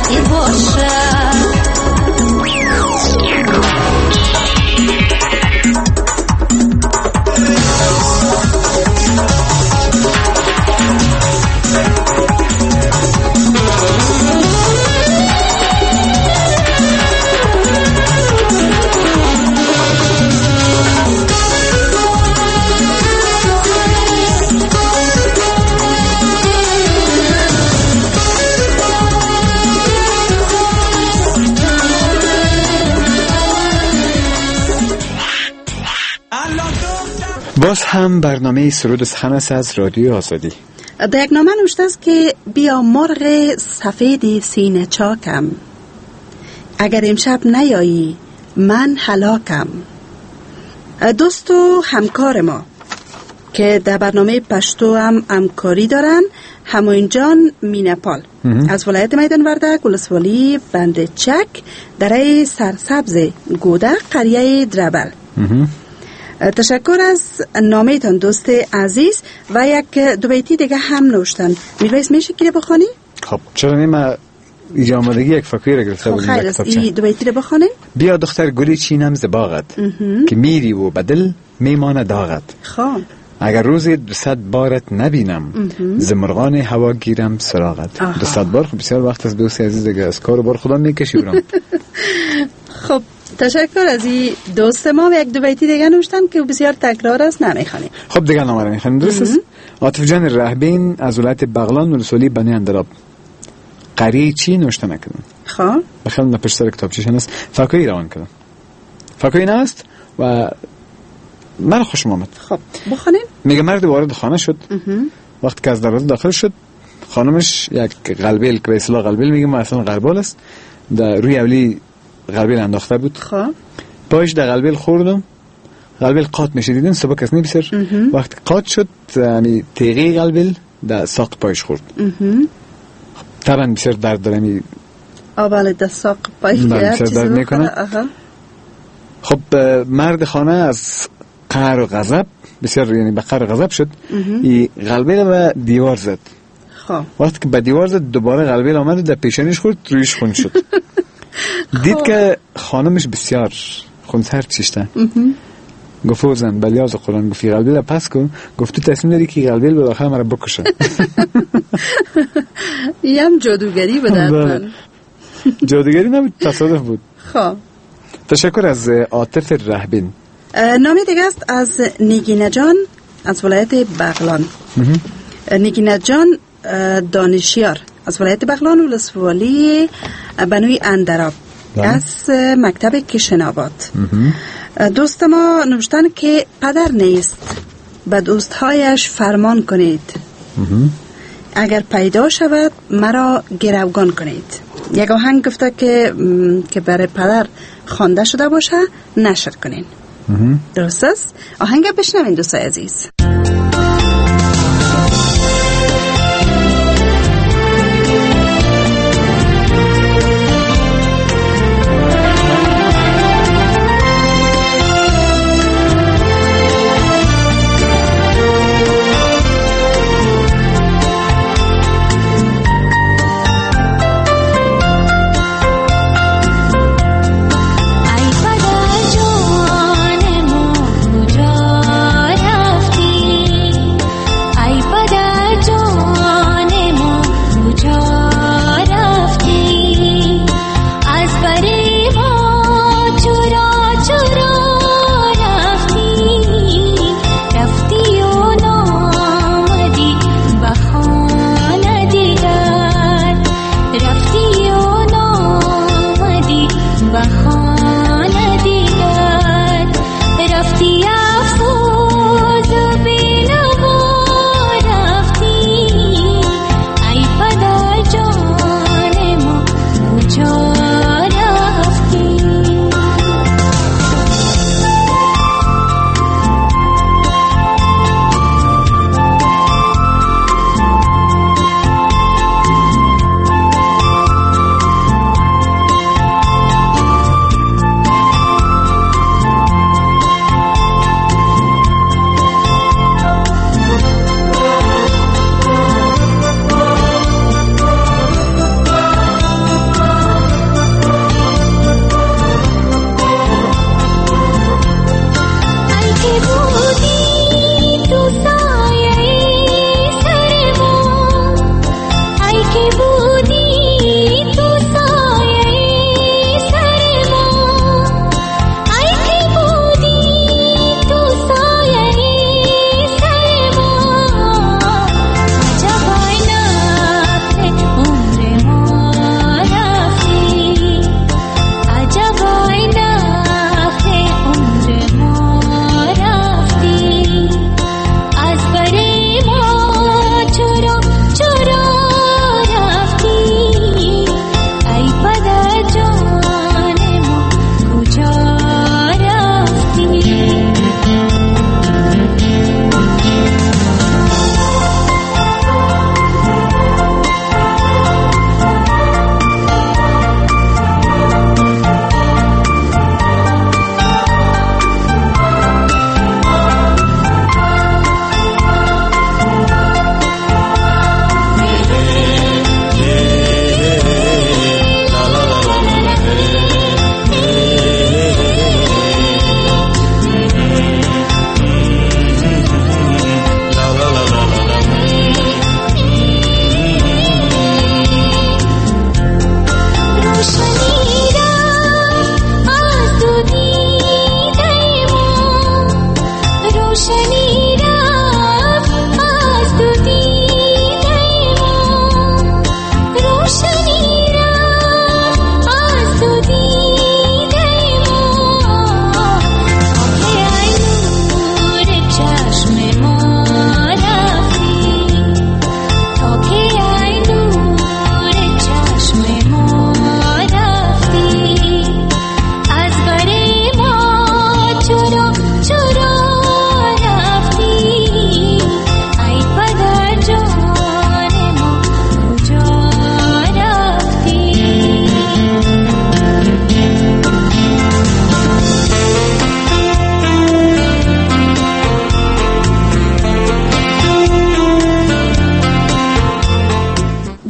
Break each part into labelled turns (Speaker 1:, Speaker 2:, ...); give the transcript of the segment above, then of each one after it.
Speaker 1: باز هم برنامه سرود و سخن است از رادیو آزادی.
Speaker 2: در یک نامه نوشته است که بیا مرغ سفید سینه چاکم، اگر امشب نیایی من هلاکم. دوست و همکار ما که در برنامه پشتو هم همکاری دارن، هموین جان مینپال از ولایت میدان وردک، ولسوالی بند چک، دره سرسبز گوده، قریه دربل. تشکر از نامه‌تان دوست عزیز. و یک دو بیتی دیگه هم نوشتن. میرویس میشه که بخونی؟
Speaker 1: خب چرا نیم آمادگی یک فکری را گرفته بودیم.
Speaker 2: خیر است این دو بیتی رو بخونیم.
Speaker 1: بیا دختر گلی چینم ز باغت، که میری و بدل میمانه داغت.
Speaker 2: خب
Speaker 1: اگر روزی 200 بارت نبینم، ز مرغان هوا گیرم سراغت. 200 بار خب بسیار وقت از دوست عزیز دیگه از کار و بار خدا میکشی برام.
Speaker 2: خب تشکر از این دوست ما. و یک دو بیتی دیگه نوشتن که بسیار تکرار است، نمیخوانیم.
Speaker 1: خب دیگه نامه رو میخوانیم. درست است؟ عاطف جان رهبین از ولایت بغلان ولسوالی بنی اندراب، قریه چی نوشته نکردن.
Speaker 2: خب
Speaker 1: بخیل پشت سر کتابچه‌شون است. فکری روان کردم. فکری نست و من خوشم آمد.
Speaker 2: خب بخونیم.
Speaker 1: میگه مرد وارد خانه شد. وقتی که از دروازه داخل شد، خانمش یک قلبیل که به اصطلاح قلبیل میگه، ما اصلا غربال است، در روی اولی قلبیل انداخته بود.
Speaker 2: خب
Speaker 1: پایش در قلبیل خوردم. قلبیل قاط میشه، دیدین صبح کس نمیسر. وقتی قاط شد یعنی تیغی قلبیل در ساق پایش خورد. طبعا بسیار درد داره. می
Speaker 2: اول در ساق پایش
Speaker 1: درد میکنه. خب مرد خانه از قهر و غضب بسیار، یعنی به قهر و غضب شد، این قلبیل به دیوار زد.
Speaker 2: خب
Speaker 1: وقتی که به دیوار زد دوباره قلبیل آمد و در پیشانیش خورد، رویش خون شد. دید که خانمش بسیار خونسرد چشته. گفت زن بلیاز قرآن، گفتی قلبیل پس کن. گفت تو تصمیم داری که قلبیل به داخل مرا بکشه.
Speaker 2: یه هم جادوگری بود.
Speaker 1: جادوگری نبود، تصادف بود.
Speaker 2: خب
Speaker 1: تشکر از عاطف رهبین.
Speaker 2: نامی دیگه است از نگینه جان از ولایت بغلان. نگینه جان دانشیار از ولایت بغلان ولسوالی بنوی اندراب از مکتب کشناباد. دوست ما نوشتن که پدر نیست، به دوستهایش فرمان کنید، اگر پیدا شود مرا گروگان کنید. یک آهنگ گفته که برای پدر خوانده شده باشه نشر کنین. درست است؟ آهنگ بشنوین دوستای عزیز.
Speaker 3: ای پدر جان ما کجا رفتی؟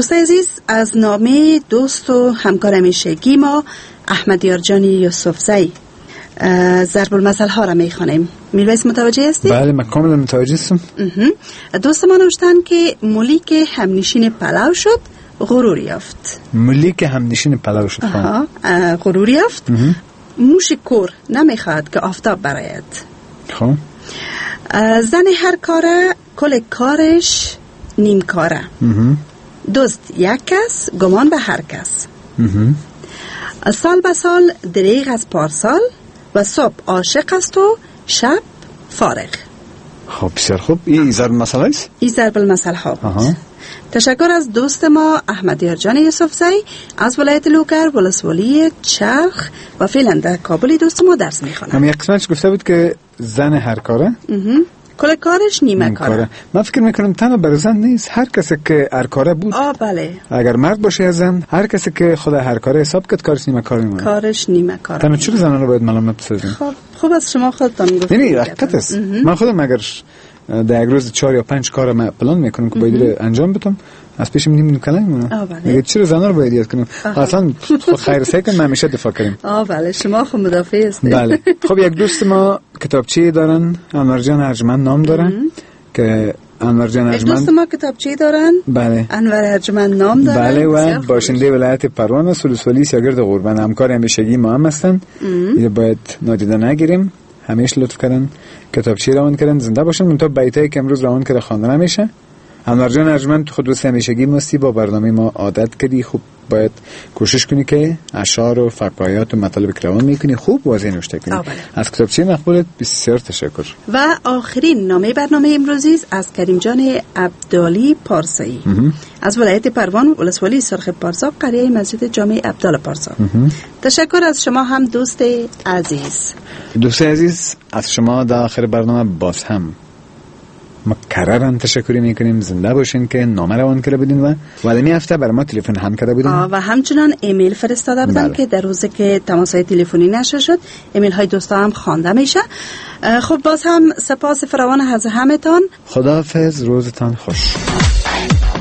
Speaker 2: دوست عزیز، از نامه دوست و همکار همیشگی ما احمدیار جان یوسفزی ضرب المثل ها را میخوانیم. میرویس متوجه هستی؟
Speaker 1: بله من کاملا متوجه هستم.
Speaker 2: دوست ما نوشتن که مولی که همنشین پلو شد غرور یافت.
Speaker 1: مولی که همنشین پلو شد
Speaker 2: غرور یافت. موش کور نمیخواد که آفتاب براید.
Speaker 1: خب
Speaker 2: زن هر کاره کل کارش نیم کاره. دوست یک کس گمان به هر کس. سال به سال دریغ از پارسال و صبح عاشق است و شب فارغ.
Speaker 1: خب بسیار خوب. این ضرب المثل است؟
Speaker 2: این ضرب المثل ها بود. تشکر از دوست ما احمدیار جان یوسفزی از ولایت لوگر ولسوالی چرخ و فعلا در کابل دوست ما درس میخوانه.
Speaker 1: هم یک قسمتش گفته بود که زن هر کاره
Speaker 2: کل کارش نیمه کاره.
Speaker 1: من فکر میکنم تنها برای زن نیست، هر کسی که هر کاره بود.
Speaker 2: بله.
Speaker 1: اگر مرد باشه یا زن، هر کسی که خود هر کاره حساب کرد کارش نیمه کاره میمونه.
Speaker 2: کارش نیمه کاره.
Speaker 1: تنها چرا زنان رو باید ملامت بسازیم؟
Speaker 2: خب خوب از شما خودتان گفتید.
Speaker 1: یعنی حقیقت است. من خودم اگر در یک روز 4 یا 5 کار ما پلان میکنم که باید انجام بدم، از پیشم نیم کلام میمونه. میگه چرا زنان رو باید یاد کنم؟ اصلا خیر سعی کنم همیشه دفاع کنیم.
Speaker 2: بله شما خود مدافع هستید.
Speaker 1: بله. خب یک دوست ما کتابچه دارن، انور جان ارجمند نام دارن که انور جان ارجمند
Speaker 2: دوست ما کتابچه دارن.
Speaker 1: بله.
Speaker 2: انور ارجمند نام دارن.
Speaker 1: بله و باشنده ولایت پروان است، ولسوالی سیاگرد قربان، همکار همیشگی ما هم هستن. اینو باید نادیده نگیریم. همیشه لطف کردن کتابچه روان کردن، زنده باشن. من تا بیتایی که امروز روان کرده خواندن نمیشه. انور جان ارجمند خود دوست همیشگی مستی، با برنامه ما عادت کردی، خوب باید کوشش کنی که اشعار و فقایات و مطالب که روان میکنی خوب واضح نوشته کنی. از کتابچه مقبولت بسیار تشکر.
Speaker 2: و آخرین نامه برنامه امروزی از کریم جان عبدالی پارسایی از ولایت پروان ولسوالی سرخ پارسا، قریه مسجد جامع عبدال پارسا. تشکر از شما هم دوست عزیز.
Speaker 1: دوست عزیز از شما در آخر برنامه باز هم مکررن تشکری میکنیم. زنده باشین که نامه روان کرده بودین و ولمی هفته بر ما تلفن هم کرده بودین
Speaker 2: و همچنان ایمیل فرستاده بودن. بله. که در روزی که تماسهای تلفنی نشه شد ایمیل های دوستا هم خوانده میشه. خب باز هم سپاس فراوان از همتان.
Speaker 1: خداحافظ، روزتان خوش.